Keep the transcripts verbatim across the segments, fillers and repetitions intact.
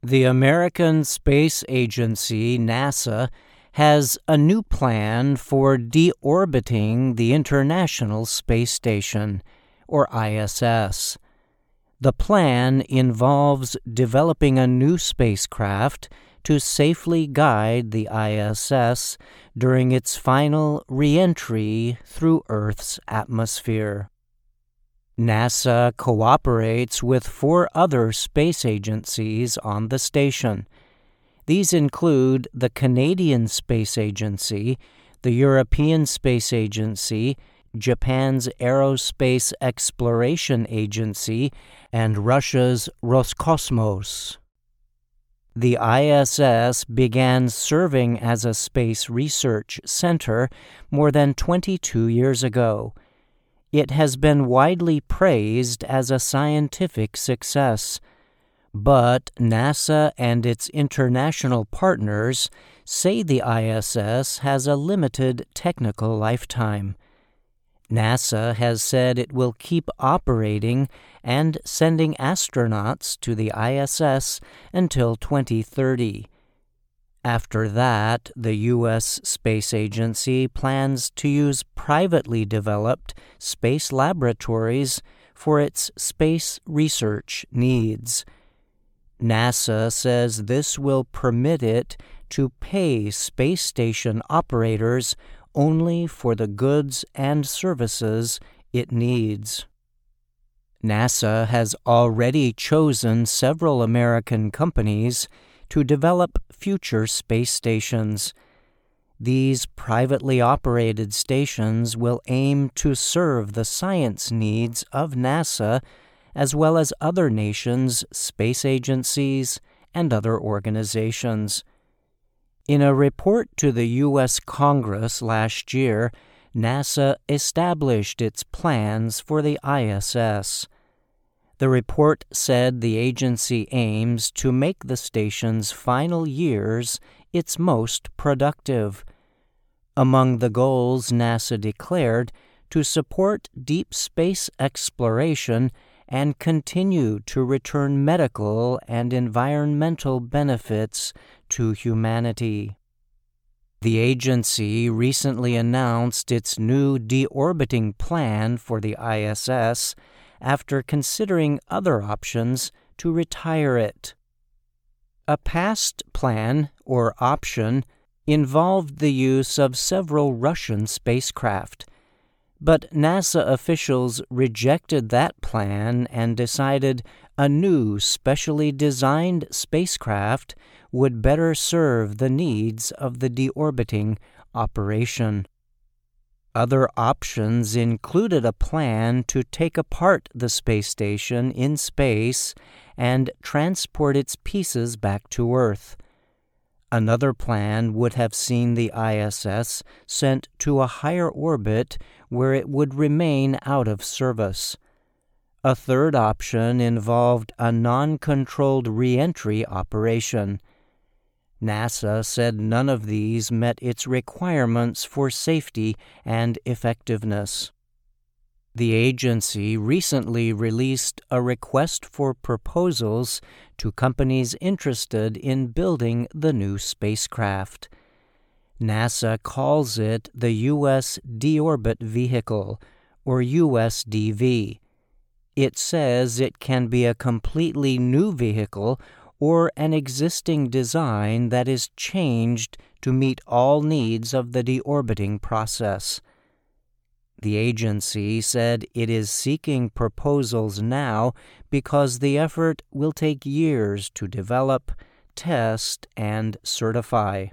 The American Space Agency, NASA, has a new plan for deorbiting the International Space Station, or I S S. The plan involves developing a new spacecraft to safely guide the I S S during its final re-entry through Earth's atmosphere. NASA cooperates with four other space agencies on the station. These include the Canadian Space Agency, the European Space Agency, Japan's Aerospace Exploration Agency, and Russia's Roscosmos. The I S S began serving as a space research center more than twenty-two years ago. It has been widely praised as a scientific success, but NASA and its international partners say the I S S has a limited technical lifetime. NASA has said it will keep operating and sending astronauts to the I S S until twenty thirty. After that, the U S Space Agency plans to use privately developed space laboratories for its space research needs. NASA says this will permit it to pay space station operators only for the goods and services it needs. NASA has already chosen several American companies to develop future space stations. These privately operated stations will aim to serve the science needs of NASA as well as other nations' space agencies and other organizations. In a report to the U S Congress last year, NASA established its plans for the I S S. The report said the agency aims to make the station's final years its most productive. Among the goals NASA declared to support deep space exploration and continue to return medical and environmental benefits to humanity. The agency recently announced its new deorbiting plan for the I S S after considering other options to retire it. A past plan, or option, involved the use of several Russian spacecraft, but NASA officials rejected that plan and decided a new specially designed spacecraft would better serve the needs of the deorbiting operation. Other options included a plan to take apart the space station in space and transport its pieces back to Earth. Another plan would have seen the I S S sent to a higher orbit where it would remain out of service. A third option involved a non-controlled re-entry operation. NASA said none of these met its requirements for safety and effectiveness. The agency recently released a request for proposals to companies interested in building the new spacecraft. NASA calls it the U S Deorbit Vehicle, or U S D V. It says it can be a completely new vehicle or an existing design that is changed to meet all needs of the deorbiting process. The agency said it is seeking proposals now because the effort will take years to develop, test, and certify.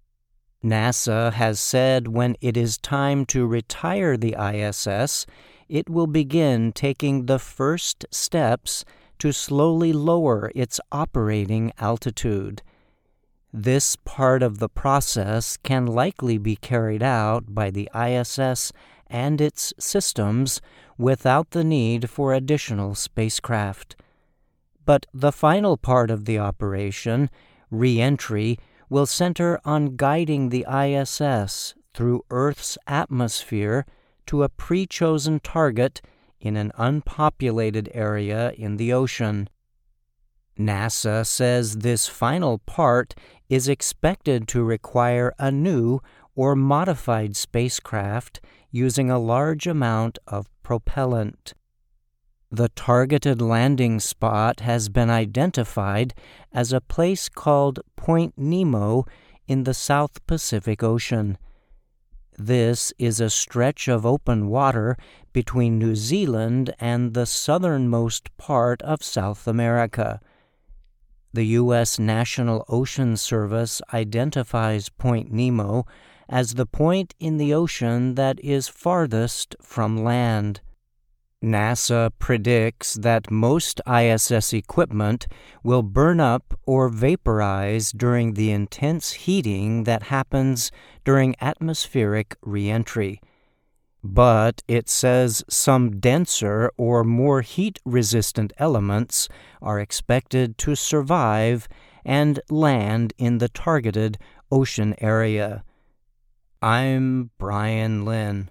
NASA has said when it is time to retire the I S S, it will begin taking the first steps to slowly lower its operating altitude. This part of the process can likely be carried out by the I S S and its systems without the need for additional spacecraft. But the final part of the operation, re-entry, will center on guiding the I S S through Earth's atmosphere to a pre-chosen target in an unpopulated area in the ocean. NASA says this final part is expected to require a new or modified spacecraft using a large amount of propellant. The targeted landing spot has been identified as a place called Point Nemo in the South Pacific Ocean. This is a stretch of open water between New Zealand and the southernmost part of South America. The U S National Ocean Service identifies Point Nemo as the point in the ocean that is farthest from land. NASA predicts that most I S S equipment will burn up or vaporize during the intense heating that happens during atmospheric re-entry. But it says some denser or more heat-resistant elements are expected to survive and land in the targeted ocean area. I'm Brian Lynn.